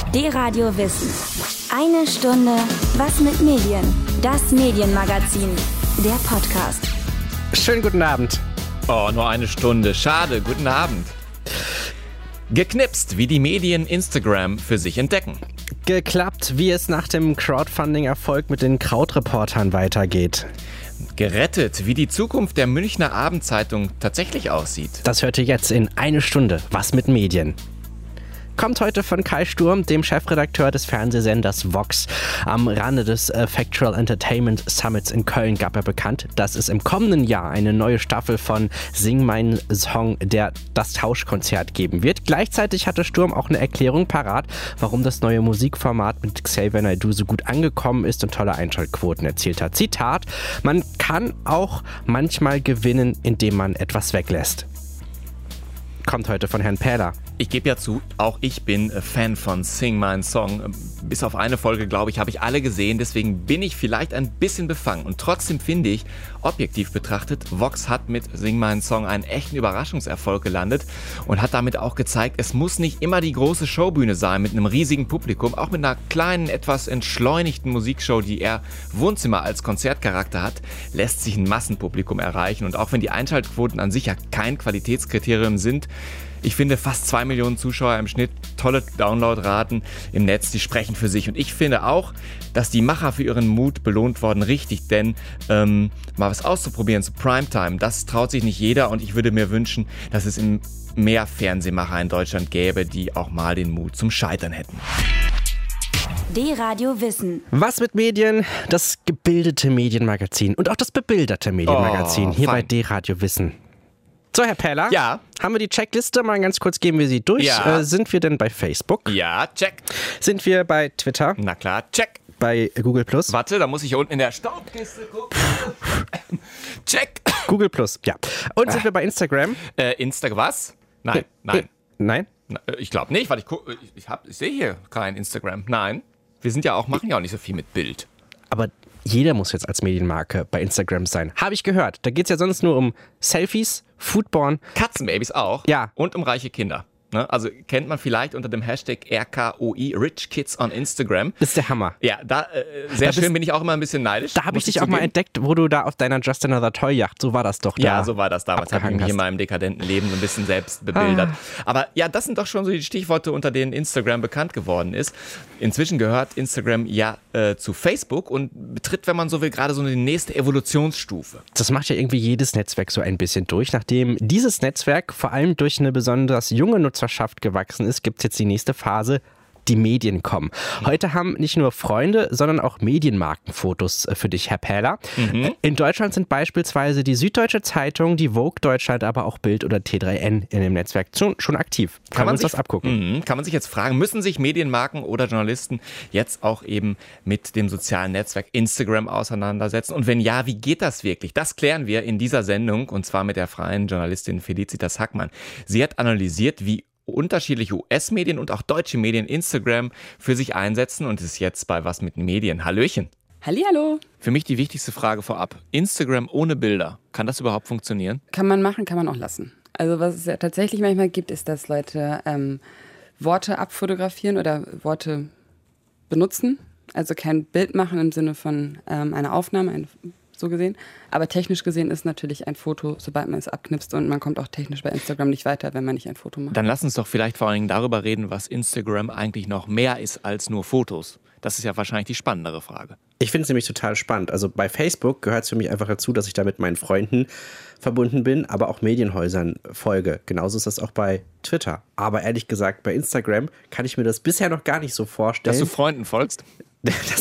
D-Radio Wissen. Eine Stunde Was mit Medien? Das Medienmagazin. Der Podcast. Schönen guten Abend. Oh, nur eine Stunde. Schade. Guten Abend. Geknipst, wie die Medien Instagram für sich entdecken. Geklappt, wie es nach dem Crowdfunding-Erfolg mit den Krautreportern weitergeht. Gerettet, wie die Zukunft der Münchner Abendzeitung tatsächlich aussieht. Das hört ihr jetzt in eine Stunde Was mit Medien. Kommt heute von Kai Sturm, dem Chefredakteur des Fernsehsenders Vox. Am Rande des Factual Entertainment Summits in Köln gab er bekannt, dass es im kommenden Jahr eine neue Staffel von Sing meinen Song, das Tauschkonzert geben wird. Gleichzeitig hatte Sturm auch eine Erklärung parat, warum das neue Musikformat mit Xavier Naidoo so gut angekommen ist und tolle Einschaltquoten erzielt hat. Zitat: Man kann auch manchmal gewinnen, indem man etwas weglässt. Kommt heute von Herrn Pähler. Ich gebe ja zu, auch ich bin Fan von Sing meinen Song. Bis auf eine Folge, glaube ich, habe ich alle gesehen. Deswegen bin ich vielleicht ein bisschen befangen. Und trotzdem finde ich, objektiv betrachtet, Vox hat mit Sing meinen Song einen echten Überraschungserfolg gelandet und hat damit auch gezeigt, es muss nicht immer die große Showbühne sein mit einem riesigen Publikum. Auch mit einer kleinen, etwas entschleunigten Musikshow, die eher Wohnzimmer als Konzertcharakter hat, lässt sich ein Massenpublikum erreichen. Und auch wenn die Einschaltquoten an sich ja kein Qualitätskriterium sind, ich finde, fast 2 Millionen Zuschauer im Schnitt, tolle Downloadraten im Netz, die sprechen für sich. Und ich finde auch, dass die Macher für ihren Mut belohnt wurden, richtig, denn mal was auszuprobieren zu Primetime, das traut sich nicht jeder und ich würde mir wünschen, dass es mehr Fernsehmacher in Deutschland gäbe, die auch mal den Mut zum Scheitern hätten. D-Radio Wissen. Was mit Medien? Das gebildete Medienmagazin und auch das bebilderte Medienmagazin hier bei D-Radio Wissen. So, Herr Pähler, ja. Haben wir die Checkliste? Mal ganz kurz gehen wir sie durch. Ja. Sind wir denn bei Facebook? Ja, check. Sind wir bei Twitter? Na klar, check. Bei Google+? Warte, da muss ich hier unten in der Staubkiste gucken. Check. Google+, ja. Und sind wir bei Instagram? Was? Nein. Nein? Ich glaube nicht, weil ich sehe hier kein Instagram. Nein. Wir machen ja auch nicht so viel mit Bild. Aber jeder muss jetzt als Medienmarke bei Instagram sein. Habe ich gehört. Da geht es ja sonst nur um Selfies, Foodporn. Katzenbabys auch. Ja. Und um reiche Kinder. Ne? Also kennt man vielleicht unter dem Hashtag RKOI, Rich Kids on Instagram. Das ist der Hammer. Ja, sehr schön, bin ich auch immer ein bisschen neidisch. Da habe ich dich auch mal entdeckt, wo du da auf deiner Just Another Toy Yacht, so war das doch da. Ja, so war das damals, habe ich mich in meinem dekadenten Leben ein bisschen selbst bebildert. Aber ja, das sind doch schon so die Stichworte, unter denen Instagram bekannt geworden ist. Inzwischen gehört Instagram ja zu Facebook und betritt, wenn man so will, gerade so eine nächste Evolutionsstufe. Das macht ja irgendwie jedes Netzwerk so ein bisschen durch. Nachdem dieses Netzwerk vor allem durch eine besonders junge Nutzerschaft gewachsen ist, gibt es jetzt die nächste Phase. Die Medien kommen. Heute haben nicht nur Freunde, sondern auch Medienmarkenfotos für dich, Herr Pähler. Mhm. In Deutschland sind beispielsweise die Süddeutsche Zeitung, die Vogue Deutschland, aber auch Bild oder T3N in dem Netzwerk schon aktiv. Kann man uns das abgucken? Kann man sich jetzt fragen, müssen sich Medienmarken oder Journalisten jetzt auch eben mit dem sozialen Netzwerk Instagram auseinandersetzen? Und wenn ja, wie geht das wirklich? Das klären wir in dieser Sendung und zwar mit der freien Journalistin Felicitas Hackmann. Sie hat analysiert, wie unterschiedliche US-Medien und auch deutsche Medien Instagram für sich einsetzen und ist jetzt bei Was mit Medien. Hallöchen. Hallihallo. Für mich die wichtigste Frage vorab. Instagram ohne Bilder. Kann das überhaupt funktionieren? Kann man machen, kann man auch lassen. Also was es ja tatsächlich manchmal gibt, ist, dass Leute Worte abfotografieren oder Worte benutzen. Also kein Bild machen im Sinne von einer Aufnahme, so gesehen. Aber technisch gesehen ist natürlich ein Foto, sobald man es abknipst und man kommt auch technisch bei Instagram nicht weiter, wenn man nicht ein Foto macht. Dann lass uns doch vielleicht vor allen Dingen darüber reden, was Instagram eigentlich noch mehr ist als nur Fotos. Das ist ja wahrscheinlich die spannendere Frage. Ich finde es nämlich total spannend. Also bei Facebook gehört es für mich einfach dazu, dass ich da mit meinen Freunden verbunden bin, aber auch Medienhäusern folge. Genauso ist das auch bei Twitter. Aber ehrlich gesagt, bei Instagram kann ich mir das bisher noch gar nicht so vorstellen. Dass du Freunden folgst? Das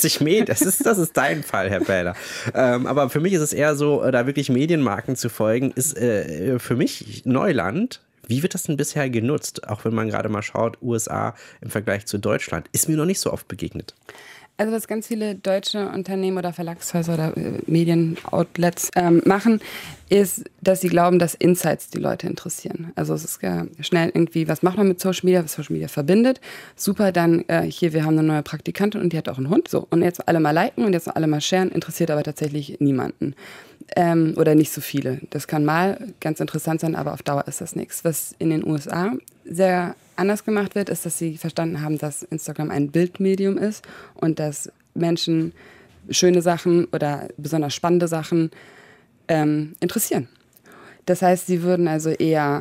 ist dein Fall, Herr Pähler. Aber für mich ist es eher so, da wirklich Medienmarken zu folgen, ist für mich Neuland. Wie wird das denn bisher genutzt? Auch wenn man gerade mal schaut, USA im Vergleich zu Deutschland. Ist mir noch nicht so oft begegnet. Also was ganz viele deutsche Unternehmen oder Verlagshäuser oder Medienoutlets machen, ist, dass sie glauben, dass Insights die Leute interessieren. Also es ist ja schnell irgendwie, was macht man mit Social Media, was Social Media verbindet. Super, dann hier, wir haben eine neue Praktikantin und die hat auch einen Hund. So, und jetzt alle mal liken und jetzt alle mal sharen, interessiert aber tatsächlich niemanden. Oder nicht so viele. Das kann mal ganz interessant sein, aber auf Dauer ist das nichts. Was in den USA sehr anders gemacht wird, ist, dass sie verstanden haben, dass Instagram ein Bildmedium ist und dass Menschen schöne Sachen oder besonders spannende Sachen interessieren. Das heißt, sie würden also eher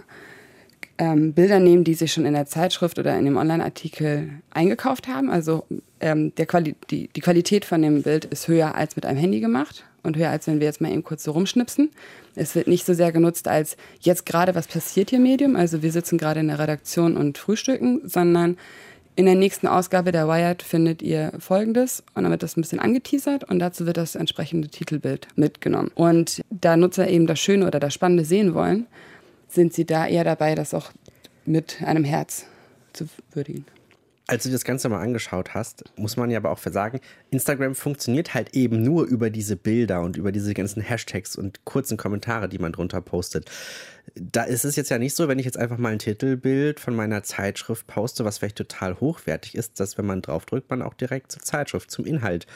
Bilder nehmen, die sie schon in der Zeitschrift oder in dem Online-Artikel eingekauft haben. Also die Qualität von dem Bild ist höher als mit einem Handy gemacht und höher als wenn wir jetzt mal eben kurz so rumschnipsen. Es wird nicht so sehr genutzt als jetzt gerade, was passiert hier Medium, also wir sitzen gerade in der Redaktion und frühstücken, sondern in der nächsten Ausgabe der Wired findet ihr Folgendes und dann wird das ein bisschen angeteasert und dazu wird das entsprechende Titelbild mitgenommen. Und da Nutzer eben das Schöne oder das Spannende sehen wollen, sind sie da eher dabei, das auch mit einem Herz zu würdigen. Als du das Ganze mal angeschaut hast, muss man ja aber auch sagen, Instagram funktioniert halt eben nur über diese Bilder und über diese ganzen Hashtags und kurzen Kommentare, die man drunter postet. Da ist es jetzt ja nicht so, wenn ich jetzt einfach mal ein Titelbild von meiner Zeitschrift poste, was vielleicht total hochwertig ist, dass wenn man draufdrückt, man auch direkt zur Zeitschrift, zum Inhalt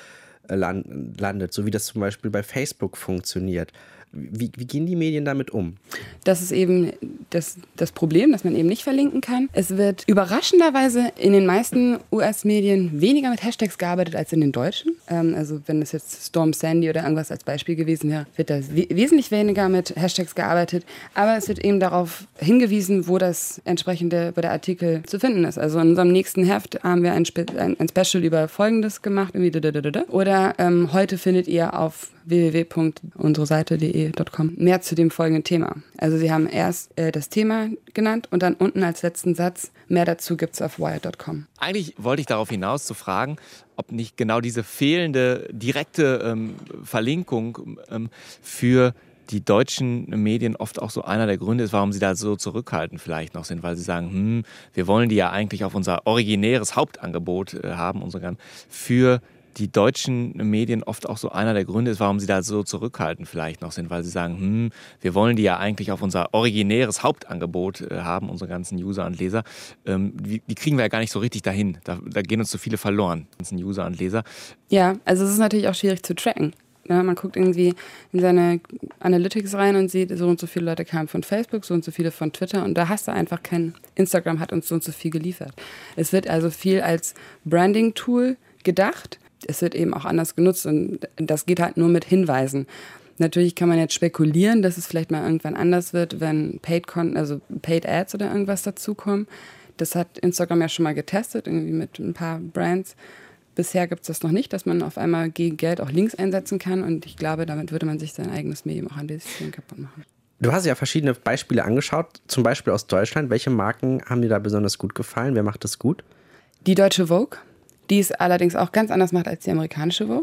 landet, so wie das zum Beispiel bei Facebook funktioniert. Wie gehen die Medien damit um? Das ist eben das Problem, dass man eben nicht verlinken kann. Es wird überraschenderweise in den meisten US-Medien weniger mit Hashtags gearbeitet als in den deutschen. Also wenn es jetzt Storm Sandy oder irgendwas als Beispiel gewesen wäre, wird da wesentlich weniger mit Hashtags gearbeitet. Aber es wird eben darauf hingewiesen, wo der Artikel zu finden ist. Also in unserem nächsten Heft haben wir ein Special über Folgendes gemacht. Oder heute findet ihr auf www.unsereseite.de.com mehr zu dem folgenden Thema. Also sie haben erst das Thema genannt und dann unten als letzten Satz, mehr dazu gibt's auf wired.com. Eigentlich wollte ich darauf hinaus zu fragen, ob nicht genau diese fehlende direkte Verlinkung für die deutschen Medien oft auch so einer der Gründe ist, warum sie da so zurückhaltend vielleicht noch sind, weil sie sagen, wir wollen die ja eigentlich auf unser originäres Hauptangebot haben, für die deutschen Medien oft auch so einer der Gründe ist, warum sie da so zurückhaltend vielleicht noch sind, weil sie sagen, wir wollen die ja eigentlich auf unser originäres Hauptangebot haben, unsere ganzen User und Leser. Die kriegen wir ja gar nicht so richtig dahin. Da gehen uns so viele verloren, ganzen User und Leser. Ja, also es ist natürlich auch schwierig zu tracken. Ja, man guckt irgendwie in seine Analytics rein und sieht, so und so viele Leute kamen von Facebook, so und so viele von Twitter und da hast du einfach Instagram hat uns so und so viel geliefert. Es wird also viel als Branding-Tool gedacht. Es wird eben auch anders genutzt und das geht halt nur mit Hinweisen. Natürlich kann man jetzt spekulieren, dass es vielleicht mal irgendwann anders wird, wenn Paid Ads oder irgendwas dazukommen. Das hat Instagram ja schon mal getestet, irgendwie mit ein paar Brands. Bisher gibt es das noch nicht, dass man auf einmal gegen Geld auch Links einsetzen kann und ich glaube, damit würde man sich sein eigenes Medium auch ein bisschen kaputt machen. Du hast ja verschiedene Beispiele angeschaut, zum Beispiel aus Deutschland. Welche Marken haben dir da besonders gut gefallen? Wer macht das gut? Die deutsche Vogue. Die es allerdings auch ganz anders macht als die amerikanische Vogue.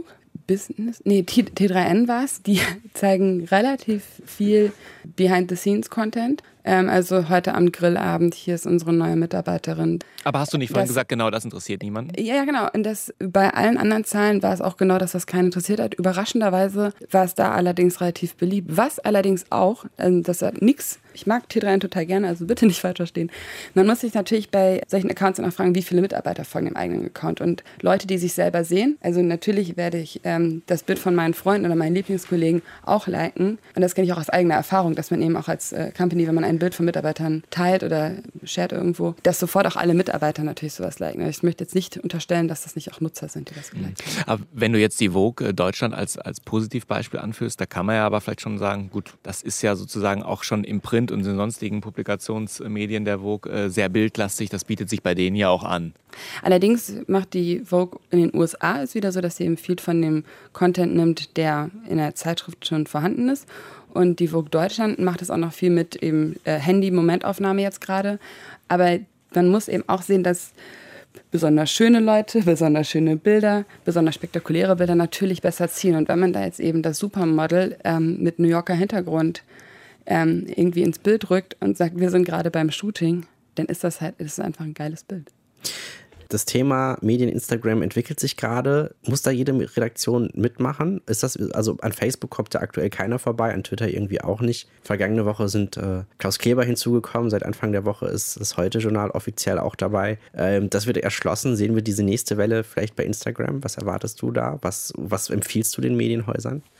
T3N war es. Die zeigen relativ viel Behind-the-Scenes-Content. Also heute am Grillabend, hier ist unsere neue Mitarbeiterin. Aber hast du nicht vorhin gesagt, genau das interessiert niemanden? Ja, genau. Und bei allen anderen Zahlen war es auch genau, dass das keinen interessiert hat. Überraschenderweise war es da allerdings relativ beliebt. Was allerdings auch, das hat nichts. Ich mag T3N total gerne, also bitte nicht falsch verstehen. Man muss sich natürlich bei solchen Accounts dann auch fragen, wie viele Mitarbeiter folgen dem eigenen Account. Und Leute, die sich selber sehen, also natürlich werde ich das Bild von meinen Freunden oder meinen Lieblingskollegen auch liken. Und das kenne ich auch aus eigener Erfahrung, dass man eben auch als Company, wenn man ein Bild von Mitarbeitern teilt oder shared irgendwo, dass sofort auch alle Mitarbeiter natürlich sowas liken. Ich möchte jetzt nicht unterstellen, dass das nicht auch Nutzer sind, die das geliked haben. Aber wenn du jetzt die Vogue Deutschland als Positivbeispiel anführst, da kann man ja aber vielleicht schon sagen, gut, das ist ja sozusagen auch schon im Print und in sonstigen Publikationsmedien der Vogue sehr bildlastig, das bietet sich bei denen ja auch an. Allerdings macht die Vogue in den USA es wieder so, dass sie eben viel von dem Content nimmt, der in der Zeitschrift schon vorhanden ist. Und die Vogue Deutschland macht es auch noch viel mit eben Handy-Momentaufnahme jetzt gerade. Aber man muss eben auch sehen, dass besonders schöne Leute, besonders schöne Bilder, besonders spektakuläre Bilder natürlich besser ziehen. Und wenn man da jetzt eben das Supermodel mit New Yorker Hintergrund irgendwie ins Bild rückt und sagt, wir sind gerade beim Shooting, dann ist das einfach ein geiles Bild. Das Thema Medien, Instagram entwickelt sich gerade. Muss da jede Redaktion mitmachen? Also an Facebook kommt da aktuell keiner vorbei, an Twitter irgendwie auch nicht. Vergangene Woche sind Klaus Kleber hinzugekommen. Seit Anfang der Woche ist das Heute-Journal offiziell auch dabei. Das wird erschlossen. Sehen wir diese nächste Welle vielleicht bei Instagram? Was erwartest du da? Was empfiehlst du den Medienhäusern?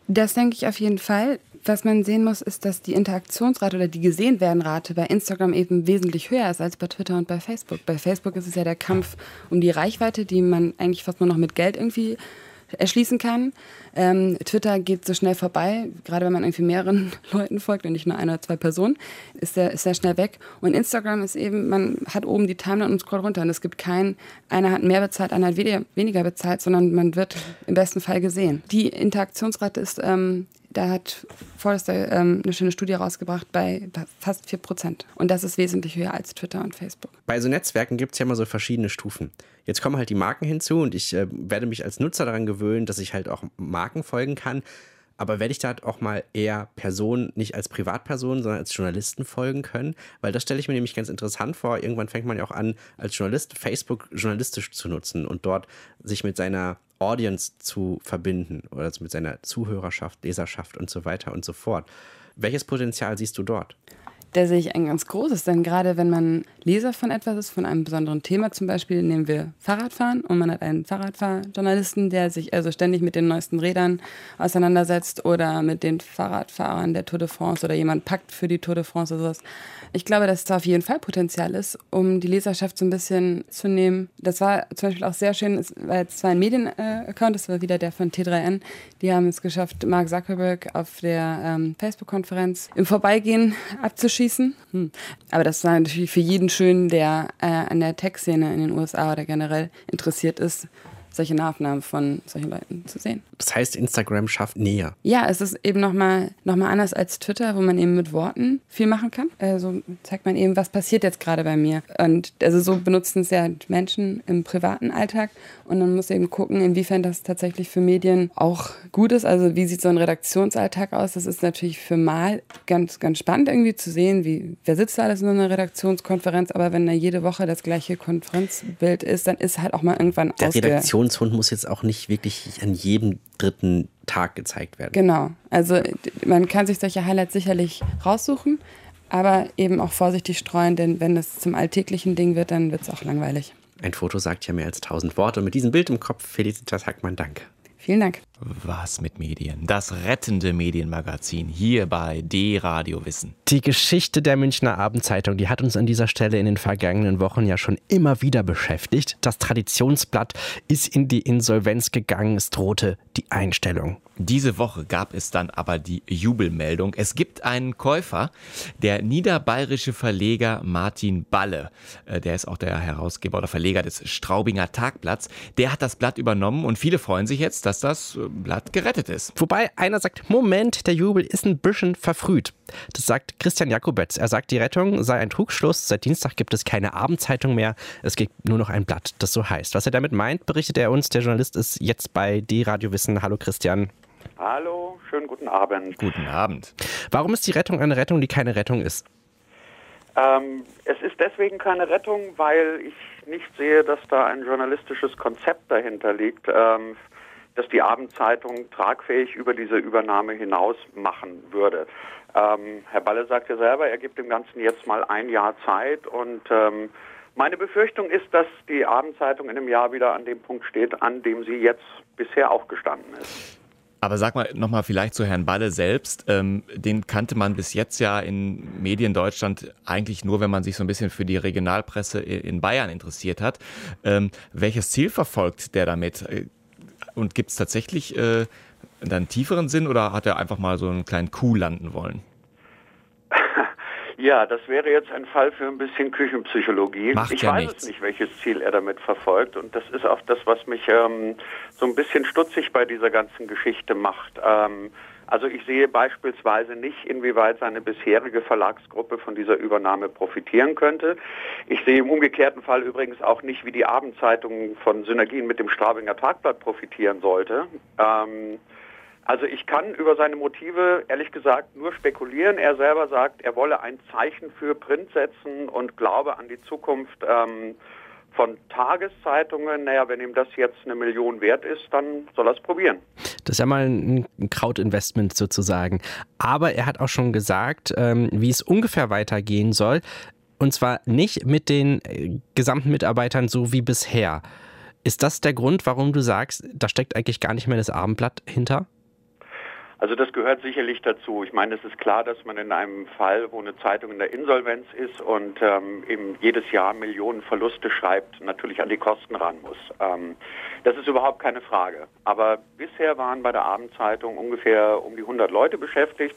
Das denke ich auf jeden Fall. Was man sehen muss, ist, dass die Interaktionsrate oder die Gesehen-werden-Rate bei Instagram eben wesentlich höher ist als bei Twitter und bei Facebook. Bei Facebook ist es ja der Kampf um die Reichweite, die man eigentlich fast nur noch mit Geld irgendwie erschließen kann. Twitter geht so schnell vorbei, gerade wenn man irgendwie mehreren Leuten folgt und nicht nur 1 oder 2 Personen, ist der schnell weg. Und Instagram ist eben, man hat oben die Timeline und scrollt runter und es gibt einer hat mehr bezahlt, einer hat weniger bezahlt, sondern man wird im besten Fall gesehen. Die Interaktionsrate ist, da hat Forrester eine schöne Studie rausgebracht, bei fast 4%. Und das ist wesentlich höher als Twitter und Facebook. Bei so Netzwerken gibt es ja immer so verschiedene Stufen. Jetzt kommen halt die Marken hinzu und ich werde mich als Nutzer daran gewöhnen, dass ich halt auch Marken folgen kann. Aber werde ich da auch mal eher Personen, nicht als Privatpersonen, sondern als Journalisten folgen können? Weil das stelle ich mir nämlich ganz interessant vor. Irgendwann fängt man ja auch an, als Journalist Facebook journalistisch zu nutzen und dort sich mit seiner Audience zu verbinden oder mit seiner Zuhörerschaft, Leserschaft und so weiter und so fort. Welches Potenzial siehst du dort? Da sehe ich ein ganz großes, denn gerade wenn man Leser von etwas ist, von einem besonderen Thema, zum Beispiel nehmen wir Fahrradfahren und man hat einen Fahrradfahrjournalisten, der sich also ständig mit den neuesten Rädern auseinandersetzt oder mit den Fahrradfahrern der Tour de France oder jemand packt für die Tour de France oder sowas. Ich glaube, dass da auf jeden Fall Potenzial ist, um die Leserschaft so ein bisschen zu nehmen. Das war zum Beispiel auch sehr schön, es war jetzt zwar ein Medienaccount, das war wieder der von T3N, die haben es geschafft, Mark Zuckerberg auf der Facebook-Konferenz im Vorbeigehen abzuschießen. Aber das war natürlich für jeden schön, der an der Tech-Szene in den USA oder generell interessiert ist, solche Nahaufnahmen von solchen Leuten zu sehen. Das heißt, Instagram schafft Nähe. Ja, es ist eben noch mal anders als Twitter, wo man eben mit Worten viel machen kann. Also zeigt man eben, was passiert jetzt gerade bei mir. Und also so benutzen es ja Menschen im privaten Alltag. Und man muss eben gucken, inwiefern das tatsächlich für Medien auch gut ist. Also wie sieht so ein Redaktionsalltag aus? Das ist natürlich für mal ganz, ganz spannend irgendwie zu sehen, wer sitzt da alles in so einer Redaktionskonferenz. Aber wenn da jede Woche das gleiche Konferenzbild ist, dann ist halt auch mal irgendwann der Redaktionshund muss jetzt auch nicht wirklich an jedem 3. Tag gezeigt werden. Genau. Also man kann sich solche Highlights sicherlich raussuchen, aber eben auch vorsichtig streuen, denn wenn es zum alltäglichen Ding wird, dann wird es auch langweilig. Ein Foto sagt ja mehr als 1000 Worte. Und mit diesem Bild im Kopf, Felicitas Hackmann, danke. Vielen Dank. Was mit Medien? Das rettende Medienmagazin hier bei D-Radio Wissen. Die Geschichte der Münchner Abendzeitung, die hat uns an dieser Stelle in den vergangenen Wochen ja schon immer wieder beschäftigt. Das Traditionsblatt ist in die Insolvenz gegangen, es drohte die Einstellung. Diese Woche gab es dann aber die Jubelmeldung. Es gibt einen Käufer, der niederbayerische Verleger Martin Balle. Der ist auch der Herausgeber oder Verleger des Straubinger Tagblatts. Der hat das Blatt übernommen und viele freuen sich jetzt, dass das Blatt gerettet ist. Wobei einer sagt, Moment, der Jubel ist ein bisschen verfrüht. Das sagt Christian Jakobetz. Er sagt, die Rettung sei ein Trugschluss. Seit Dienstag gibt es keine Abendzeitung mehr. Es gibt nur noch ein Blatt, das so heißt. Was er damit meint, berichtet er uns. Der Journalist ist jetzt bei D-Radio Wissen. Hallo Christian. Hallo, schönen guten Abend. Guten Abend. Warum ist die Rettung eine Rettung, die keine Rettung ist? Es ist deswegen keine Rettung, weil ich nicht sehe, dass da ein journalistisches Konzept dahinter liegt, das die Abendzeitung tragfähig über diese Übernahme hinaus machen würde. Herr Balle sagt ja selber, er gibt dem Ganzen jetzt mal ein Jahr Zeit und meine Befürchtung ist, dass die Abendzeitung in einem Jahr wieder an dem Punkt steht, an dem sie jetzt bisher auch gestanden ist. Aber sag mal nochmal vielleicht zu Herrn Balle selbst. Den kannte man bis jetzt ja in Medien Deutschland eigentlich nur, wenn man sich so ein bisschen für die Regionalpresse in Bayern interessiert hat. Welches Ziel verfolgt der damit? Und gibt es tatsächlich einen tieferen Sinn oder hat er einfach mal so einen kleinen Coup landen wollen? Ja, das wäre jetzt ein Fall für ein bisschen Küchenpsychologie. Ich weiß es nicht, welches Ziel er damit verfolgt. Und das ist auch das, was mich so ein bisschen stutzig bei dieser ganzen Geschichte macht. Also ich sehe beispielsweise nicht, inwieweit seine bisherige Verlagsgruppe von dieser Übernahme profitieren könnte. Ich sehe im umgekehrten Fall übrigens auch nicht, wie die Abendzeitung von Synergien mit dem Straubinger Tagblatt profitieren sollte. Also ich kann über seine Motive ehrlich gesagt nur spekulieren. Er selber sagt, er wolle ein Zeichen für Print setzen und glaube an die Zukunft von Tageszeitungen. Naja, wenn ihm das jetzt 1 Million wert ist, dann soll er es probieren. Das ist ja mal ein Krautinvestment sozusagen. Aber er hat auch schon gesagt, wie es ungefähr weitergehen soll. Und zwar nicht mit den gesamten Mitarbeitern so wie bisher. Ist das der Grund, warum du sagst, da steckt eigentlich gar nicht mehr das Abendblatt hinter? Also das gehört sicherlich dazu. Ich meine, es ist klar, dass man in einem Fall, wo eine Zeitung in der Insolvenz ist und eben jedes Jahr Millionen Verluste schreibt, natürlich an die Kosten ran muss. Das ist überhaupt keine Frage. Aber bisher waren bei der Abendzeitung ungefähr um die 100 Leute beschäftigt.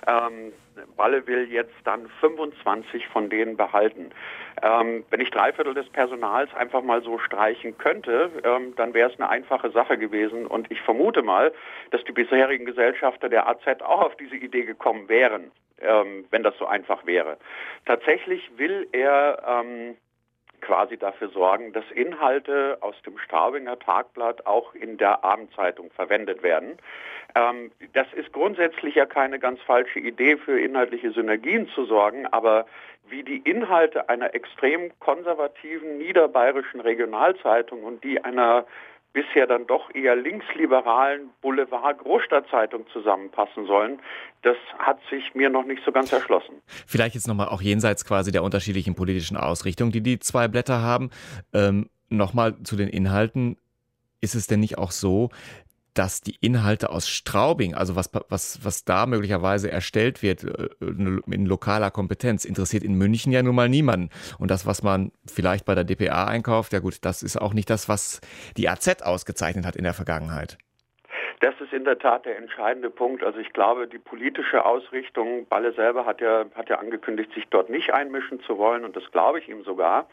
Balle will jetzt dann 25 von denen behalten. Wenn ich 3/4 des Personals einfach mal so streichen könnte, dann wäre es eine einfache Sache gewesen. Und ich vermute mal, dass die bisherigen Gesellschafter der AZ auch auf diese Idee gekommen wären, wenn das so einfach wäre. Tatsächlich will er quasi dafür sorgen, dass Inhalte aus dem Straubinger Tagblatt auch in der Abendzeitung verwendet werden. Das ist grundsätzlich ja keine ganz falsche Idee, für inhaltliche Synergien zu sorgen, aber wie die Inhalte einer extrem konservativen niederbayerischen Regionalzeitung und die einer bisher dann doch eher linksliberalen Boulevard-Großstadtzeitung zusammenpassen sollen, das hat sich mir noch nicht so ganz erschlossen. Vielleicht jetzt nochmal auch jenseits quasi der unterschiedlichen politischen Ausrichtung, die zwei Blätter haben. Nochmal zu den Inhalten. Ist es denn nicht auch so, dass die Inhalte aus Straubing, also was da möglicherweise erstellt wird in lokaler Kompetenz, interessiert in München ja nun mal niemanden. Und das, was man vielleicht bei der dpa einkauft, ja gut, das ist auch nicht das, was die AZ ausgezeichnet hat in der Vergangenheit. Das ist in der Tat der entscheidende Punkt. Also ich glaube, die politische Ausrichtung, Balle selber hat ja angekündigt, sich dort nicht einmischen zu wollen, und das glaube ich ihm sogar.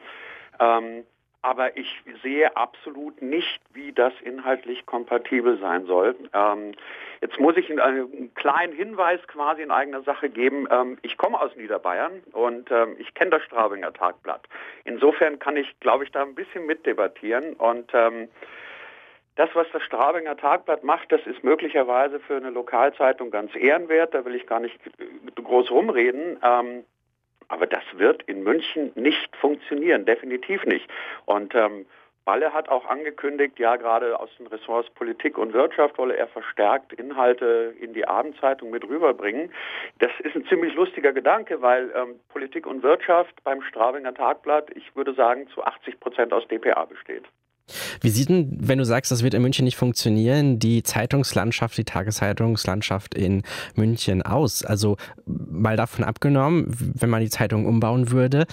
Aber ich sehe absolut nicht, wie das inhaltlich kompatibel sein soll. Jetzt muss ich einen kleinen Hinweis quasi in eigener Sache geben. Ich komme aus Niederbayern und ich kenne das Straubinger Tagblatt. Insofern kann ich, glaube ich, da ein bisschen mitdebattieren. Und das, was das Straubinger Tagblatt macht, das ist möglicherweise für eine Lokalzeitung ganz ehrenwert. Da will ich gar nicht groß rumreden. Aber das wird in München nicht funktionieren, definitiv nicht. Und Balle hat auch angekündigt, ja, gerade aus den Ressorts Politik und Wirtschaft wolle er verstärkt Inhalte in die Abendzeitung mit rüberbringen. Das ist ein ziemlich lustiger Gedanke, weil Politik und Wirtschaft beim Straubinger Tagblatt, ich würde sagen, zu 80% aus dpa besteht. Wie sieht denn, wenn du sagst, das wird in München nicht funktionieren, die Zeitungslandschaft, die Tageszeitungslandschaft in München aus? Also mal davon abgenommen, wenn man die Zeitung umbauen würde,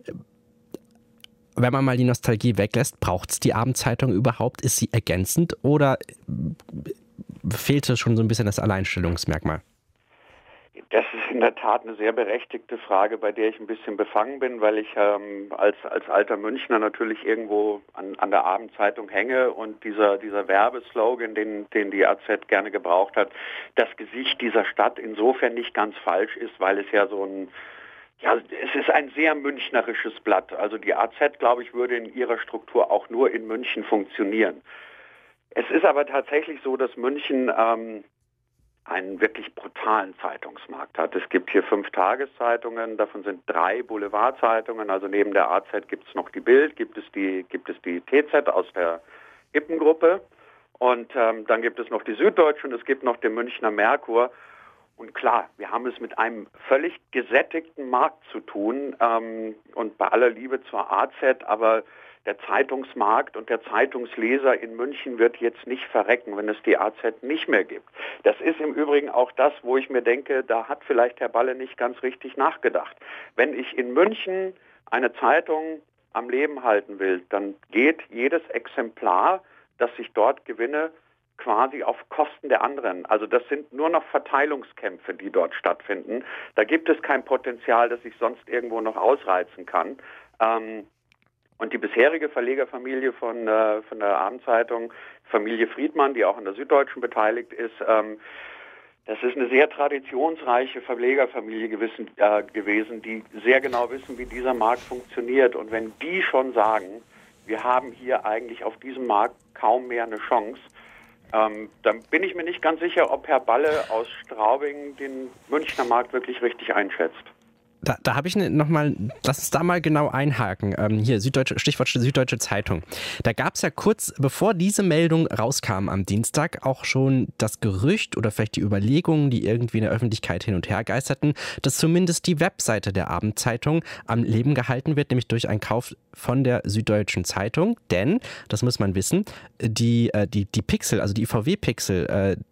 wenn man mal die Nostalgie weglässt, braucht es die Abendzeitung überhaupt? Ist sie ergänzend oder fehlte schon so ein bisschen das Alleinstellungsmerkmal? Das ist in der Tat eine sehr berechtigte Frage, bei der ich ein bisschen befangen bin, weil ich als alter Münchner natürlich irgendwo an der Abendzeitung hänge und dieser Werbeslogan, den die AZ gerne gebraucht hat, das Gesicht dieser Stadt insofern nicht ganz falsch ist, weil es ja es ist ein sehr münchnerisches Blatt. Also die AZ, glaube ich, würde in ihrer Struktur auch nur in München funktionieren. Es ist aber tatsächlich so, dass München einen wirklich brutalen Zeitungsmarkt hat. Es gibt hier 5 Tageszeitungen, davon sind 3 Boulevardzeitungen, also neben der AZ gibt es noch die Bild, gibt es die TZ aus der Ippengruppe und dann gibt es noch die Süddeutsche und es gibt noch den Münchner Merkur. Und klar, wir haben es mit einem völlig gesättigten Markt zu tun und bei aller Liebe zur AZ, aber der Zeitungsmarkt und der Zeitungsleser in München wird jetzt nicht verrecken, wenn es die AZ nicht mehr gibt. Das ist im Übrigen auch das, wo ich mir denke, da hat vielleicht Herr Balle nicht ganz richtig nachgedacht. Wenn ich in München eine Zeitung am Leben halten will, dann geht jedes Exemplar, das ich dort gewinne, quasi auf Kosten der anderen. Also das sind nur noch Verteilungskämpfe, die dort stattfinden. Da gibt es kein Potenzial, das ich sonst irgendwo noch ausreizen kann. Und die bisherige Verlegerfamilie von der Abendzeitung, Familie Friedmann, die auch an der Süddeutschen beteiligt ist, das ist eine sehr traditionsreiche Verlegerfamilie gewesen, die sehr genau wissen, wie dieser Markt funktioniert. Und wenn die schon sagen, wir haben hier eigentlich auf diesem Markt kaum mehr eine Chance, dann bin ich mir nicht ganz sicher, ob Herr Balle aus Straubing den Münchner Markt wirklich richtig einschätzt. Da habe ich nochmal, lass uns da mal genau einhaken. Hier, Stichwort Süddeutsche Zeitung. Da gab es ja kurz, bevor diese Meldung rauskam am Dienstag, auch schon das Gerücht oder vielleicht die Überlegungen, die irgendwie in der Öffentlichkeit hin und her geisterten, dass zumindest die Webseite der Abendzeitung am Leben gehalten wird, nämlich durch einen Kauf von der Süddeutschen Zeitung. Denn, das muss man wissen, die Pixel, also die IVW-Pixel,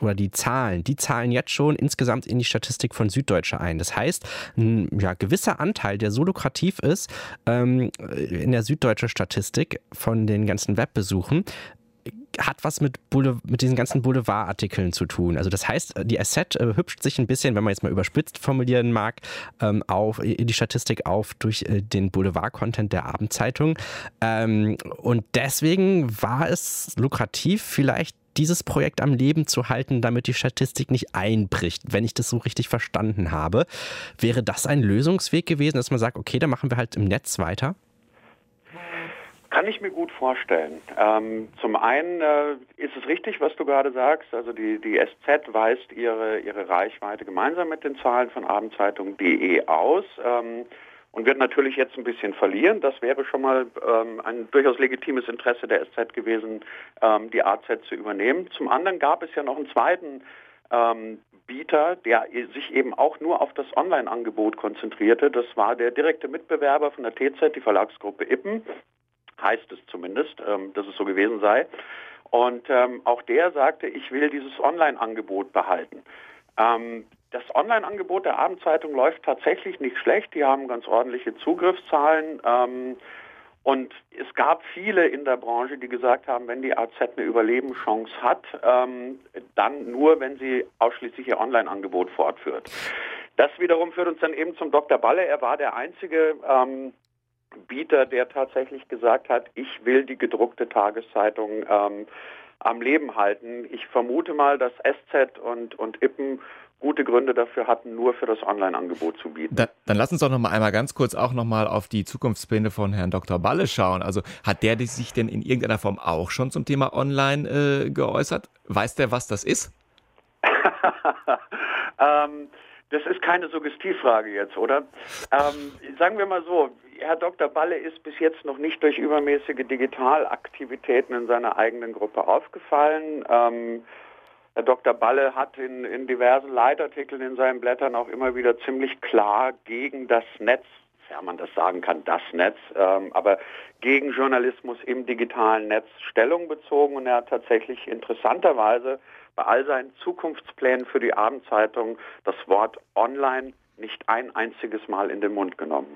oder die zahlen jetzt schon insgesamt in die Statistik von Süddeutsche ein. Das heißt, ein gewisser Anteil, der so lukrativ ist, in der Süddeutsche Statistik von den ganzen Webbesuchen, hat was mit diesen ganzen Boulevardartikeln zu tun. Also das heißt, die SZ hübscht sich ein bisschen, wenn man jetzt mal überspitzt formulieren mag, in die Statistik auf durch den Boulevard-Content der Abendzeitung. Und deswegen war es lukrativ, vielleicht dieses Projekt am Leben zu halten, damit die Statistik nicht einbricht, wenn ich das so richtig verstanden habe. Wäre das ein Lösungsweg gewesen, dass man sagt, okay, dann machen wir halt im Netz weiter? Kann ich mir gut vorstellen. Zum einen ist es richtig, was du gerade sagst. Also die SZ weist ihre Reichweite gemeinsam mit den Zahlen von abendzeitung.de aus und wird natürlich jetzt ein bisschen verlieren. Das wäre schon mal ein durchaus legitimes Interesse der SZ gewesen, die AZ zu übernehmen. Zum anderen gab es ja noch einen zweiten Bieter, der sich eben auch nur auf das Online-Angebot konzentrierte. Das war der direkte Mitbewerber von der TZ, die Verlagsgruppe Ippen. Heißt es zumindest, dass es so gewesen sei. Und auch der sagte, ich will dieses Online-Angebot behalten. Das Online-Angebot der Abendzeitung läuft tatsächlich nicht schlecht. Die haben ganz ordentliche Zugriffszahlen. Und es gab viele in der Branche, die gesagt haben, wenn die AZ eine Überlebenschance hat, dann nur, wenn sie ausschließlich ihr Online-Angebot fortführt. Das wiederum führt uns dann eben zum Dr. Balle. Er war der einzige Bieter, der tatsächlich gesagt hat, ich will die gedruckte Tageszeitung am Leben halten. Ich vermute mal, dass SZ und Ippen gute Gründe dafür hatten, nur für das Online-Angebot zu bieten. Dann lass uns doch noch mal einmal ganz kurz auch noch mal auf die Zukunftspläne von Herrn Dr. Balle schauen. Also hat der sich denn in irgendeiner Form auch schon zum Thema Online geäußert? Weiß der, was das ist? Das ist keine Suggestivfrage jetzt, oder? Sagen wir mal so, Herr Dr. Balle ist bis jetzt noch nicht durch übermäßige Digitalaktivitäten in seiner eigenen Gruppe aufgefallen. Herr Dr. Balle hat in diversen Leitartikeln in seinen Blättern auch immer wieder ziemlich klar gegen das Netz, ja man das sagen kann, das Netz, aber gegen Journalismus im digitalen Netz Stellung bezogen. Und er hat tatsächlich interessanterweise bei all seinen Zukunftsplänen für die Abendzeitung das Wort Online nicht ein einziges Mal in den Mund genommen.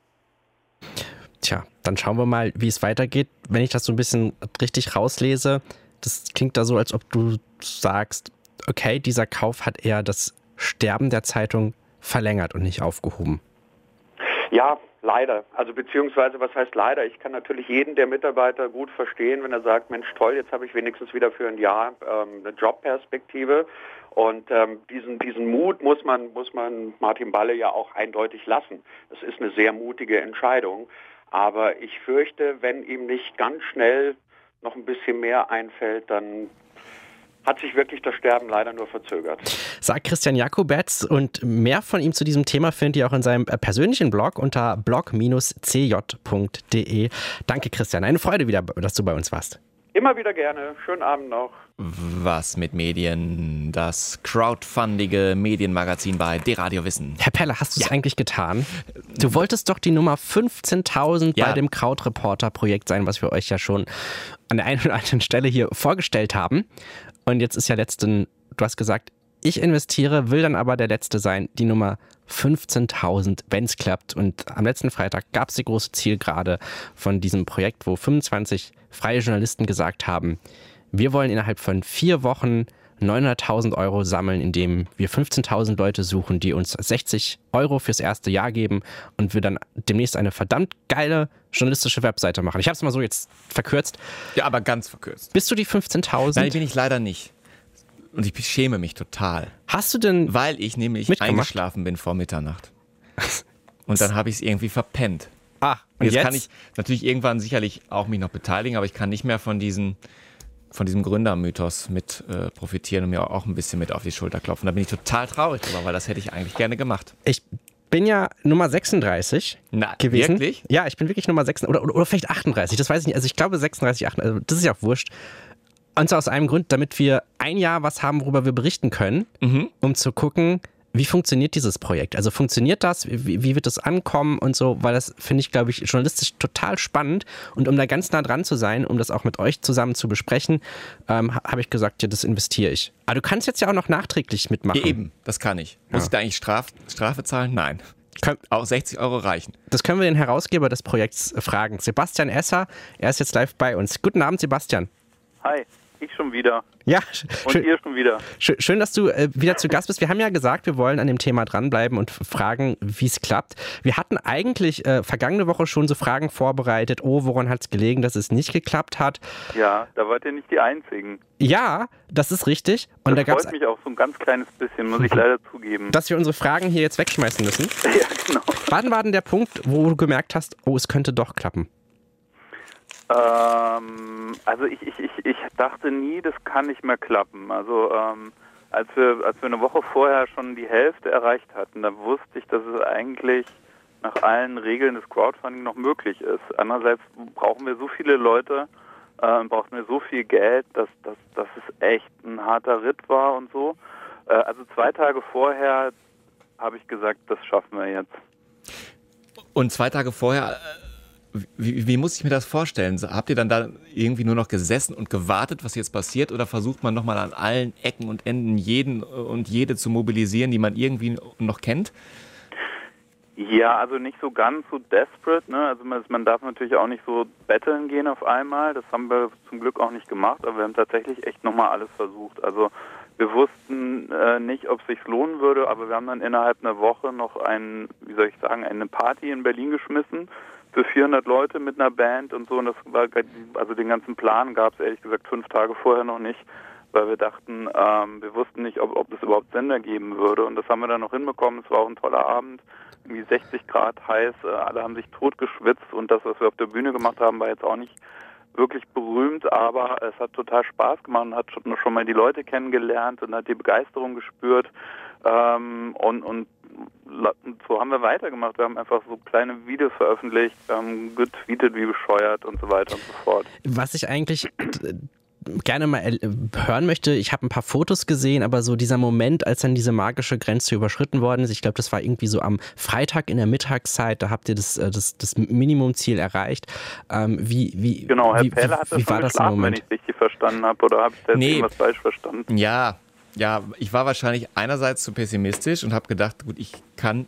Tja, dann schauen wir mal, wie es weitergeht. Wenn ich das so ein bisschen richtig rauslese, das klingt da so, als ob du sagst, okay, dieser Kauf hat eher das Sterben der Zeitung verlängert und nicht aufgehoben. Ja, leider. Also beziehungsweise, was heißt leider? Ich kann natürlich jeden der Mitarbeiter gut verstehen, wenn er sagt, Mensch, toll, jetzt habe ich wenigstens wieder für ein Jahr eine Jobperspektive. Und diesen Mut muss man Martin Balle ja auch eindeutig lassen. Das ist eine sehr mutige Entscheidung. Aber ich fürchte, wenn ihm nicht ganz schnell noch ein bisschen mehr einfällt, dann hat sich wirklich das Sterben leider nur verzögert. Sagt Christian Jakobetz, und mehr von ihm zu diesem Thema findet ihr auch in seinem persönlichen Blog unter blog-cj.de. Danke Christian, eine Freude wieder, dass du bei uns warst. Immer wieder gerne. Schönen Abend noch. Was mit Medien? Das crowdfundige Medienmagazin bei D-Radio Wissen. Herr Peller, hast du es eigentlich getan? Du wolltest doch die Nummer 15.000 bei dem Krautreporter-Projekt sein, was wir euch ja schon an der einen oder anderen Stelle hier vorgestellt haben. Und jetzt ist ja du hast gesagt, ich investiere, will dann aber der Letzte sein, die Nummer 15.000, wenn es klappt. Und am letzten Freitag gab es die große Zielgerade von diesem Projekt, wo 25 freie Journalisten gesagt haben, wir wollen innerhalb von 4 Wochen 900.000 Euro sammeln, indem wir 15.000 Leute suchen, die uns 60 Euro fürs erste Jahr geben und wir dann demnächst eine verdammt geile journalistische Webseite machen. Ich habe es mal so jetzt verkürzt. Ja, aber ganz verkürzt. Bist du die 15.000? Nein, bin ich leider nicht. Und ich schäme mich total. Hast du denn Weil ich nämlich eingeschlafen bin vor Mitternacht. Und dann habe ich es irgendwie verpennt. Ach, und jetzt kann ich natürlich irgendwann sicherlich auch mich noch beteiligen, aber ich kann nicht mehr von diesem Gründermythos mit profitieren und mir auch ein bisschen mit auf die Schulter klopfen. Da bin ich total traurig drüber, weil das hätte ich eigentlich gerne gemacht. Ich bin ja Nummer 36 gewesen. Wirklich? Ja, ich bin wirklich Nummer 36 oder vielleicht 38, das weiß ich nicht. Also ich glaube 36, 38, also das ist ja auch wurscht. Und zwar aus einem Grund, damit wir ein Jahr was haben, worüber wir berichten können, um zu gucken, Wie funktioniert dieses Projekt? Also funktioniert das? Wie wird das ankommen und so? Weil das finde ich, glaube ich, journalistisch total spannend. Und um da ganz nah dran zu sein, um das auch mit euch zusammen zu besprechen, habe ich gesagt, ja, das investiere ich. Aber du kannst jetzt ja auch noch nachträglich mitmachen. Ja, eben, das kann ich. Muss ich da eigentlich Strafe zahlen? Nein. Auch 60 € reichen. Das können wir den Herausgeber des Projekts fragen. Sebastian Esser, er ist jetzt live bei uns. Guten Abend, Sebastian. Hi. Ich schon wieder. Ja, und ihr schon wieder. Schön, dass du wieder zu Gast bist. Wir haben ja gesagt, wir wollen an dem Thema dranbleiben und fragen, wie es klappt. Wir hatten eigentlich vergangene Woche schon so Fragen vorbereitet. Oh, woran hat es gelegen, dass es nicht geklappt hat? Ja, da wart ihr nicht die Einzigen. Ja, das ist richtig. Und das freut mich auch so ein ganz kleines bisschen, muss ich leider zugeben. Dass wir unsere Fragen hier jetzt wegschmeißen müssen? Ja, genau. Wann war denn der Punkt, wo du gemerkt hast, oh, es könnte doch klappen? Also ich dachte nie, das kann nicht mehr klappen. Also als wir eine Woche vorher schon die Hälfte erreicht hatten, da wusste ich, dass es eigentlich nach allen Regeln des Crowdfunding noch möglich ist. Andererseits brauchen wir so viele Leute, brauchten wir so viel Geld, dass es echt ein harter Ritt war und so. Also 2 Tage vorher habe ich gesagt, das schaffen wir jetzt. Und 2 Tage vorher... Wie muss ich mir das vorstellen? Habt ihr dann da irgendwie nur noch gesessen und gewartet, was jetzt passiert? Oder versucht man nochmal an allen Ecken und Enden jeden und jede zu mobilisieren, die man irgendwie noch kennt? Ja, also nicht so ganz so desperate, ne? Also man darf natürlich auch nicht so betteln gehen auf einmal. Das haben wir zum Glück auch nicht gemacht, aber wir haben tatsächlich echt nochmal alles versucht. Also wir wussten nicht, ob es sich lohnen würde, aber wir haben dann innerhalb einer Woche noch eine Party in Berlin geschmissen. Für 400 Leute mit einer Band und so, und das war, also den ganzen Plan gab es ehrlich gesagt 5 Tage vorher noch nicht, weil wir dachten, wir wussten nicht, ob das überhaupt Sinn ergeben würde, und das haben wir dann noch hinbekommen. Es war auch ein toller Abend, irgendwie 60 Grad heiß, alle haben sich totgeschwitzt, und das, was wir auf der Bühne gemacht haben, war jetzt auch nicht wirklich berühmt, aber es hat total Spaß gemacht und hat schon mal die Leute kennengelernt und hat die Begeisterung gespürt, und so haben wir weitergemacht. Wir haben einfach so kleine Videos veröffentlicht, getweetet wie bescheuert und so weiter und so fort. Was ich eigentlich gerne mal hören möchte, ich habe ein paar Fotos gesehen, aber so dieser Moment, als dann diese magische Grenze überschritten worden ist, ich glaube, das war irgendwie so am Freitag in der Mittagszeit, da habt ihr das Minimumziel erreicht. Genau, Herr Pähler hat das schon geschlafen, wenn ich es richtig verstanden habe, oder habe ich da irgendwas falsch verstanden? Ja, ich war wahrscheinlich einerseits zu pessimistisch und habe gedacht, gut, ich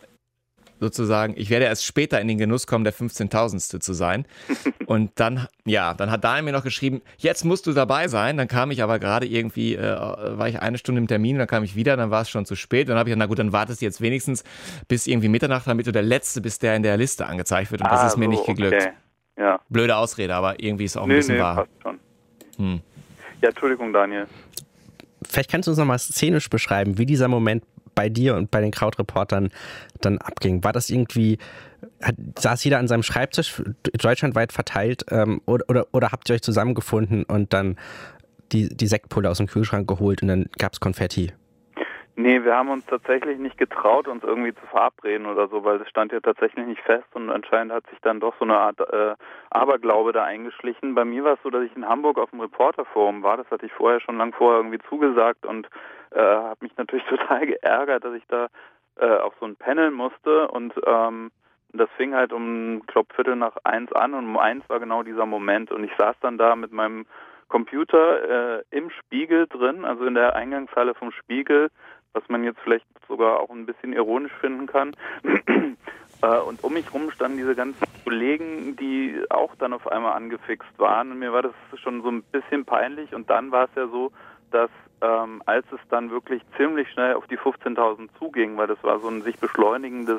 werde erst später in den Genuss kommen, der 15.000. zu sein. Und dann hat Daniel mir noch geschrieben, jetzt musst du dabei sein. Dann kam ich aber gerade irgendwie, war ich 1 Stunde im Termin, dann kam ich wieder, dann war es schon zu spät. Dann habe ich gesagt, na gut, dann wartest du jetzt wenigstens bis irgendwie Mitternacht, damit du der Letzte bist, der in der Liste angezeigt wird. Und das ist mir nicht geglückt. Okay. Ja. Blöde Ausrede, aber irgendwie ist es auch ein bisschen wahr. Passt schon. Ja, Entschuldigung, Daniel. Vielleicht kannst du uns nochmal szenisch beschreiben, wie dieser Moment bei dir und bei den Krautreportern dann abging. War das irgendwie, saß jeder an seinem Schreibtisch deutschlandweit verteilt, oder habt ihr euch zusammengefunden und dann die Sektpulle aus dem Kühlschrank geholt und dann gab es Konfetti? Nee, wir haben uns tatsächlich nicht getraut, uns irgendwie zu verabreden oder so, weil es stand ja tatsächlich nicht fest, und anscheinend hat sich dann doch so eine Art Aberglaube da eingeschlichen. Bei mir war es so, dass ich in Hamburg auf dem Reporterforum war, das hatte ich lang vorher irgendwie zugesagt, und habe mich natürlich total geärgert, dass ich da auf so ein Panel musste, und das fing halt um, glaube 1:15 an, und um 1 war genau dieser Moment, und ich saß dann da mit meinem Computer im Spiegel drin, also in der Eingangshalle vom Spiegel, was man jetzt vielleicht sogar auch ein bisschen ironisch finden kann. Und um mich rum standen diese ganzen Kollegen, die auch dann auf einmal angefixt waren. Und mir war das schon so ein bisschen peinlich. Und dann war es ja so, dass als es dann wirklich ziemlich schnell auf die 15.000 zuging, weil das war so ein sich beschleunigender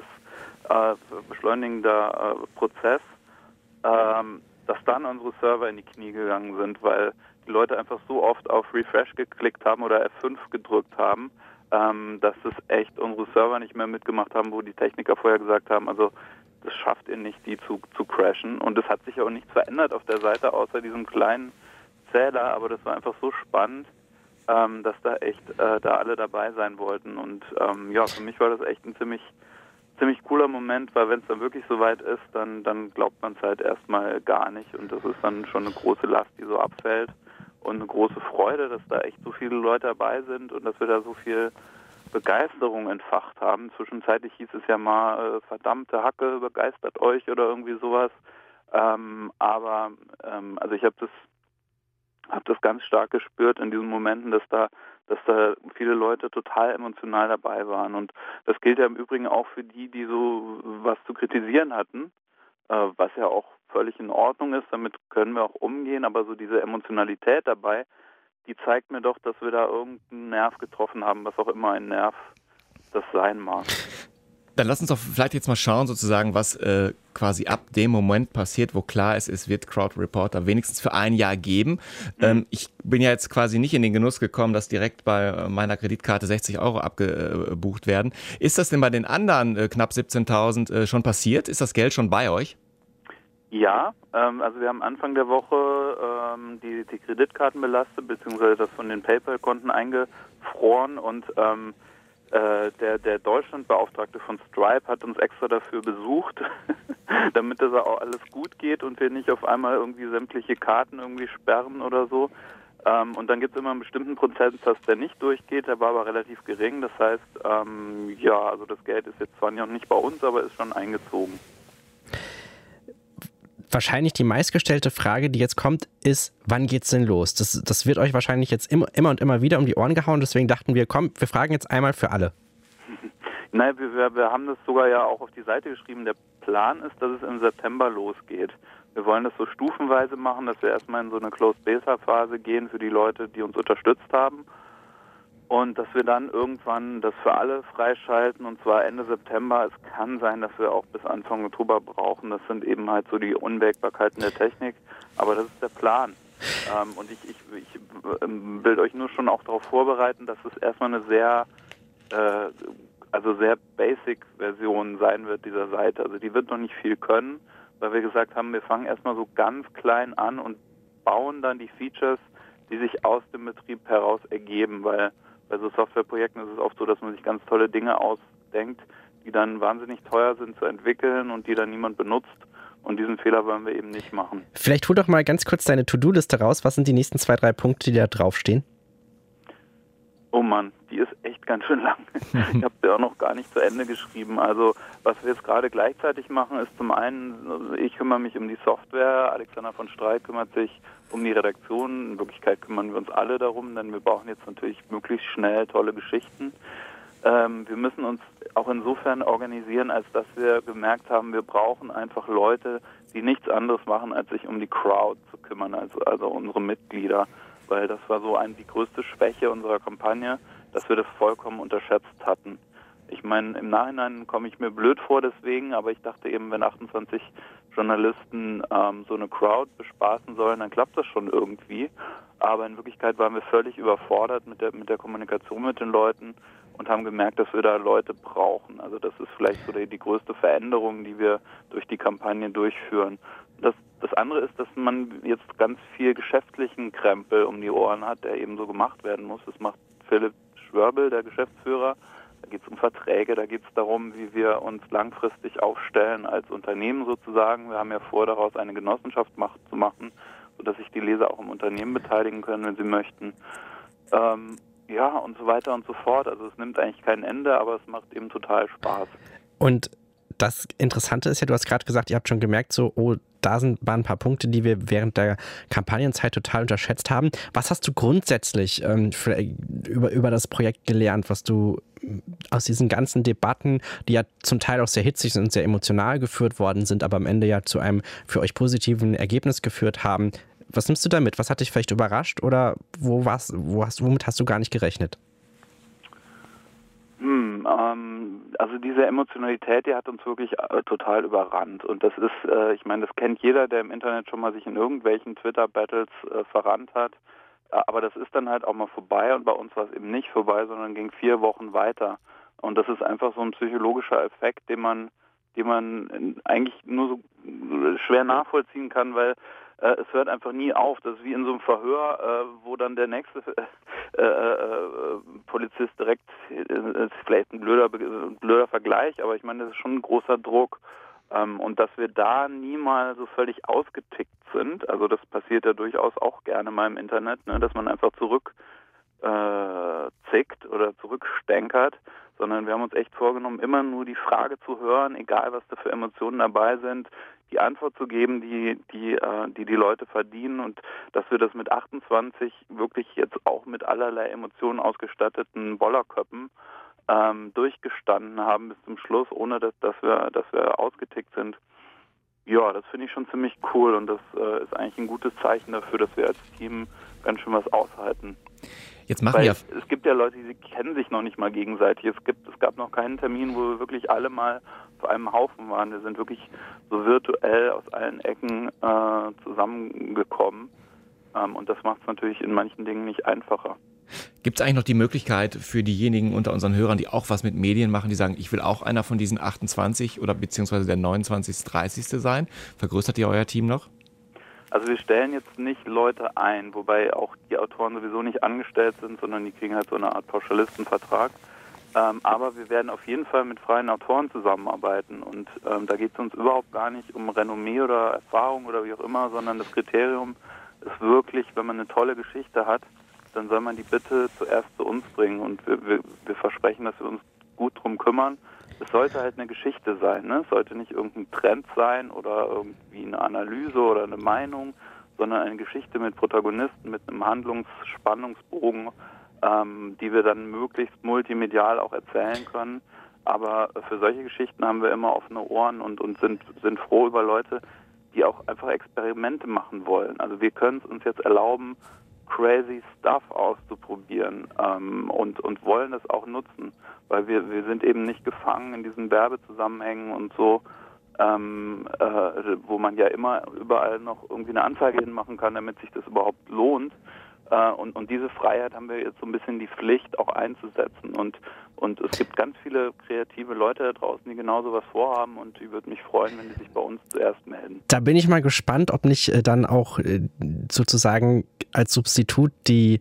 Prozess, dass dann unsere Server in die Knie gegangen sind, weil die Leute einfach so oft auf Refresh geklickt haben oder F5 gedrückt haben, dass es echt unsere Server nicht mehr mitgemacht haben, wo die Techniker vorher gesagt haben, also das schafft ihr nicht, die zu crashen. Und es hat sich auch nichts verändert auf der Seite, außer diesem kleinen Zähler, aber das war einfach so spannend, dass da echt da alle dabei sein wollten. Und für mich war das echt ein ziemlich cooler Moment, weil wenn es dann wirklich so weit ist, dann glaubt man es halt erstmal gar nicht, und das ist dann schon eine große Last, die so abfällt, und eine große Freude, dass da echt so viele Leute dabei sind und dass wir da so viel Begeisterung entfacht haben. Zwischenzeitlich hieß es ja mal, verdammte Hacke, begeistert euch oder irgendwie sowas. Also ich habe das ganz stark gespürt in diesen Momenten, dass da viele Leute total emotional dabei waren. Und das gilt ja im Übrigen auch für die so was zu kritisieren hatten, was ja auch völlig in Ordnung ist, damit können wir auch umgehen, aber so diese Emotionalität dabei, die zeigt mir doch, dass wir da irgendeinen Nerv getroffen haben, was auch immer ein Nerv das sein mag. Dann lass uns doch vielleicht jetzt mal schauen, sozusagen, was quasi ab dem Moment passiert, wo klar ist, es wird Crowd Reporter wenigstens für ein Jahr geben. Ich bin ja jetzt quasi nicht in den Genuss gekommen, dass direkt bei meiner Kreditkarte 60 € abgebucht werden. Ist das denn bei den anderen knapp 17.000 schon passiert? Ist das Geld schon bei euch? Ja, also wir haben Anfang der Woche die Kreditkarten belastet, beziehungsweise das von den PayPal-Konten eingefroren und der Deutschlandbeauftragte von Stripe hat uns extra dafür besucht, damit das auch alles gut geht und wir nicht auf einmal irgendwie sämtliche Karten irgendwie sperren oder so. Und dann gibt es immer einen bestimmten Prozentsatz, der nicht durchgeht, der war aber relativ gering. Das heißt, also das Geld ist jetzt zwar noch nicht bei uns, aber ist schon eingezogen. Wahrscheinlich die meistgestellte Frage, die jetzt kommt, ist, wann geht's denn los? Das wird euch wahrscheinlich jetzt immer und immer wieder um die Ohren gehauen, deswegen dachten wir, komm, wir fragen jetzt einmal für alle. Nein, wir haben das sogar ja auch auf die Seite geschrieben. Der Plan ist, dass es im September losgeht. Wir wollen das so stufenweise machen, dass wir erstmal in so eine Closed-Beta-Phase gehen für die Leute, die uns unterstützt haben. Und dass wir dann irgendwann das für alle freischalten, und zwar Ende September. Es kann sein, dass wir auch bis Anfang Oktober brauchen. Das sind eben halt so die Unwägbarkeiten der Technik. Aber das ist der Plan. Und ich will euch nur schon auch darauf vorbereiten, dass es erstmal eine sehr Basic-Version sein wird dieser Seite. Also die wird noch nicht viel können, weil wir gesagt haben, wir fangen erstmal so ganz klein an und bauen dann die Features, die sich aus dem Betrieb heraus ergeben, weil bei so Softwareprojekten ist es oft so, dass man sich ganz tolle Dinge ausdenkt, die dann wahnsinnig teuer sind zu entwickeln und die dann niemand benutzt. Und diesen Fehler wollen wir eben nicht machen. Vielleicht hol doch mal ganz kurz deine To-Do-Liste raus. Was sind die nächsten 2, 3 Punkte, die da draufstehen? Oh Mann, die ist echt ganz schön lang. Ich habe sie auch noch gar nicht zu Ende geschrieben. Also was wir jetzt gerade gleichzeitig machen, ist zum einen, ich kümmere mich um die Software, Alexander von Streik kümmert sich um die Redaktion. In Wirklichkeit kümmern wir uns alle darum, denn wir brauchen jetzt natürlich möglichst schnell tolle Geschichten. Wir müssen uns auch insofern organisieren, als dass wir gemerkt haben, wir brauchen einfach Leute, die nichts anderes machen, als sich um die Crowd zu kümmern, also unsere Mitglieder. Weil das war so die größte Schwäche unserer Kampagne, dass wir das vollkommen unterschätzt hatten. Ich meine, im Nachhinein komme ich mir blöd vor deswegen, aber ich dachte eben, wenn 28 Journalisten so eine Crowd bespaßen sollen, dann klappt das schon irgendwie. Aber in Wirklichkeit waren wir völlig überfordert mit der Kommunikation mit den Leuten und haben gemerkt, dass wir da Leute brauchen. Also das ist vielleicht so die größte Veränderung, die wir durch die Kampagne durchführen. Das andere ist, dass man jetzt ganz viel geschäftlichen Krempel um die Ohren hat, der eben so gemacht werden muss. Das macht Philipp Schwörbel, der Geschäftsführer. Da geht es um Verträge, da geht es darum, wie wir uns langfristig aufstellen als Unternehmen sozusagen. Wir haben ja vor, daraus eine Genossenschaft zu machen, sodass sich die Leser auch im Unternehmen beteiligen können, wenn sie möchten. Und so weiter und so fort. Also es nimmt eigentlich kein Ende, aber es macht eben total Spaß. Und das Interessante ist ja, du hast gerade gesagt, ihr habt schon gemerkt, da waren ein paar Punkte, die wir während der Kampagnenzeit total unterschätzt haben. Was hast du grundsätzlich über das Projekt gelernt, was du aus diesen ganzen Debatten, die ja zum Teil auch sehr hitzig und sehr emotional geführt worden sind, aber am Ende ja zu einem für euch positiven Ergebnis geführt haben? Was nimmst du da mit? Was hat dich vielleicht überrascht oder womit hast du gar nicht gerechnet? Also diese Emotionalität, die hat uns wirklich total überrannt. Und das ist, ich meine, das kennt jeder, der im Internet schon mal sich in irgendwelchen Twitter-Battles verrannt hat. Aber das ist dann halt auch mal vorbei und bei uns war es eben nicht vorbei, sondern ging 4 Wochen weiter. Und das ist einfach so ein psychologischer Effekt, den man eigentlich nur so schwer nachvollziehen kann, weil es hört einfach nie auf. Das ist wie in so einem Verhör, wo dann der nächste Polizist direkt, ist vielleicht ein blöder Vergleich, aber ich meine, das ist schon ein großer Druck. Und dass wir da nie mal so völlig ausgetickt sind, also das passiert ja durchaus auch gerne mal im Internet, ne, dass man einfach zickt oder zurückstänkert, sondern wir haben uns echt vorgenommen, immer nur die Frage zu hören, egal was da für Emotionen dabei sind, die Antwort zu geben, die Leute verdienen, und dass wir das mit 28 wirklich jetzt auch mit allerlei Emotionen ausgestatteten Bollerköppen durchgestanden haben bis zum Schluss, ohne dass wir ausgetickt sind. Ja, das finde ich schon ziemlich cool, und das ist eigentlich ein gutes Zeichen dafür, dass wir als Team ganz schön was aushalten. Jetzt machen wir. Es gibt ja Leute, die kennen sich noch nicht mal gegenseitig. Es gab noch keinen Termin, wo wir wirklich alle mal auf einem Haufen waren. Wir sind wirklich so virtuell aus allen Ecken zusammengekommen. Und das macht es natürlich in manchen Dingen nicht einfacher. Gibt es eigentlich noch die Möglichkeit für diejenigen unter unseren Hörern, die auch was mit Medien machen, die sagen, ich will auch einer von diesen 28 oder beziehungsweise der 29., 30. sein? Vergrößert ihr euer Team noch? Also wir stellen jetzt nicht Leute ein, wobei auch die Autoren sowieso nicht angestellt sind, sondern die kriegen halt so eine Art Pauschalistenvertrag. Aber wir werden auf jeden Fall mit freien Autoren zusammenarbeiten, und da geht es uns überhaupt gar nicht um Renommee oder Erfahrung oder wie auch immer, sondern das Kriterium ist wirklich, wenn man eine tolle Geschichte hat, dann soll man die bitte zuerst zu uns bringen, und wir versprechen, dass wir uns gut drum kümmern. Es sollte halt eine Geschichte sein, ne? Es sollte nicht irgendein Trend sein oder irgendwie eine Analyse oder eine Meinung, sondern eine Geschichte mit Protagonisten, mit einem Handlungsspannungsbogen, die wir dann möglichst multimedial auch erzählen können. Aber für solche Geschichten haben wir immer offene Ohren und sind froh über Leute, die auch einfach Experimente machen wollen. Also wir können es uns jetzt erlauben, crazy Stuff auszuprobieren und wollen das auch nutzen, weil wir sind eben nicht gefangen in diesen Werbezusammenhängen und so, wo man ja immer überall noch irgendwie eine Anzeige hinmachen kann, damit sich das überhaupt lohnt. Und diese Freiheit haben wir jetzt so ein bisschen die Pflicht auch einzusetzen, und es gibt ganz viele kreative Leute da draußen, die genau sowas vorhaben, und ich würde mich freuen, wenn die sich bei uns zuerst melden. Da bin ich mal gespannt, ob nicht dann auch sozusagen als Substitut die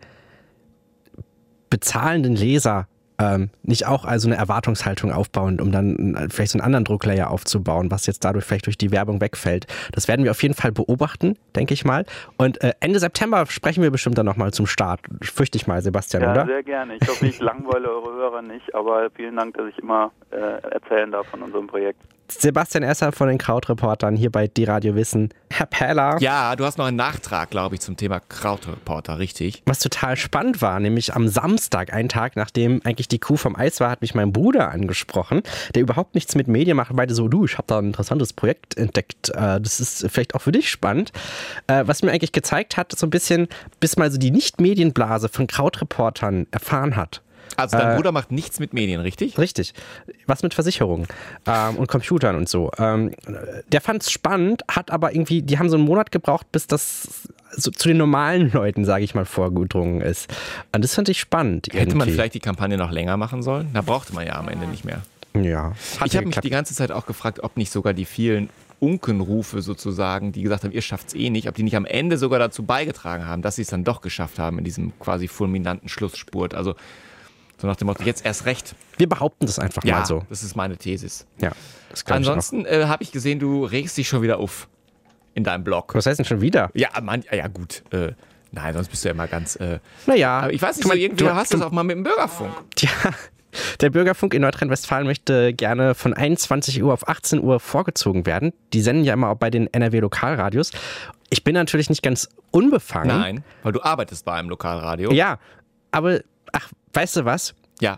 bezahlenden Leser nicht auch also eine Erwartungshaltung aufbauen, um dann vielleicht so einen anderen Drucklayer aufzubauen, was jetzt dadurch vielleicht durch die Werbung wegfällt. Das werden wir auf jeden Fall beobachten, denke ich mal. Und Ende September sprechen wir bestimmt dann nochmal zum Start. Fürchte ich mal, Sebastian, oder? Ja, sehr gerne. Ich hoffe, ich langweile eure Hörer nicht, aber vielen Dank, dass ich immer erzählen darf von unserem Projekt. Sebastian Esser von den Krautreportern hier bei Die Radio Wissen. Herr Pähler. Ja, du hast noch einen Nachtrag, glaube ich, zum Thema Krautreporter, richtig? Was total spannend war, nämlich am Samstag, einen Tag nachdem eigentlich die Kuh vom Eis war, hat mich mein Bruder angesprochen, der überhaupt nichts mit Medien macht, meinte so, ich habe da ein interessantes Projekt entdeckt, das ist vielleicht auch für dich spannend. Was mir eigentlich gezeigt hat, so ein bisschen, bis mal so die Nicht-Medienblase von Krautreportern erfahren hat. Also dein Bruder macht nichts mit Medien, richtig? Richtig. Was mit Versicherungen und Computern und so. Der fand es spannend, hat aber irgendwie, die haben so einen Monat gebraucht, bis das so zu den normalen Leuten, sage ich mal, vorgedrungen ist. Und das fand ich spannend. Hätte man vielleicht die Kampagne noch länger machen sollen? Da brauchte man ja am Ende nicht mehr. Ja. Ich habe mich die ganze Zeit auch gefragt, ob nicht sogar die vielen Unkenrufe sozusagen, die gesagt haben, ihr schafft es eh nicht, ob die nicht am Ende sogar dazu beigetragen haben, dass sie es dann doch geschafft haben in diesem quasi fulminanten Schlussspurt. Also so nach dem Motto, jetzt erst recht. Wir behaupten das einfach mal so. Das ist meine Thesis. Ja, das ansonsten habe ich gesehen, du regst dich schon wieder auf in deinem Blog. Was heißt denn schon wieder? Ja, gut. Nein, sonst bist du ja immer ganz... naja. Aber ich weiß nicht, du hast das auch mal mit dem Bürgerfunk. Tja, der Bürgerfunk in Nordrhein-Westfalen möchte gerne von 21 Uhr auf 18 Uhr vorgezogen werden. Die senden ja immer auch bei den NRW-Lokalradios. Ich bin natürlich nicht ganz unbefangen. Nein, weil du arbeitest bei einem Lokalradio. Ja, aber... weißt du was? Ja.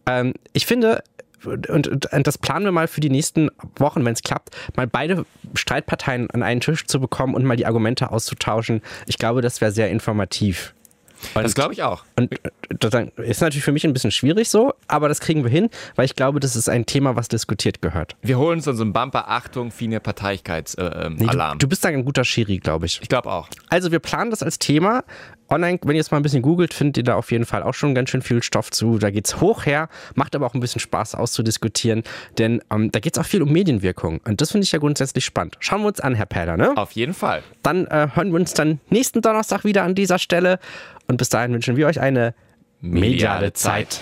Ich finde, und das planen wir mal für die nächsten Wochen, wenn es klappt, mal beide Streitparteien an einen Tisch zu bekommen und mal die Argumente auszutauschen. Ich glaube, das wäre sehr informativ. Das glaube ich auch. Und das ist natürlich für mich ein bisschen schwierig so, aber das kriegen wir hin, weil ich glaube, das ist ein Thema, was diskutiert gehört. Wir holen uns dann so einen Bumper, Achtung, viele Parteilichkeitsalarm. Du bist da ein guter Schiri, glaube ich. Ich glaube auch. Also wir planen das als Thema. Online, wenn ihr jetzt mal ein bisschen googelt, findet ihr da auf jeden Fall auch schon ganz schön viel Stoff zu. Da geht's hoch her, macht aber auch ein bisschen Spaß auszudiskutieren, denn da geht's auch viel um Medienwirkung und das finde ich ja grundsätzlich spannend. Schauen wir uns an, Herr Pähler, ne? Auf jeden Fall. Dann hören wir uns dann nächsten Donnerstag wieder an dieser Stelle und bis dahin wünschen wir euch eine mediale Zeit.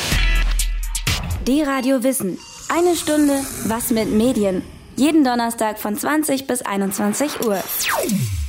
Die Radio Wissen. Eine Stunde Was mit Medien. Jeden Donnerstag von 20 bis 21 Uhr.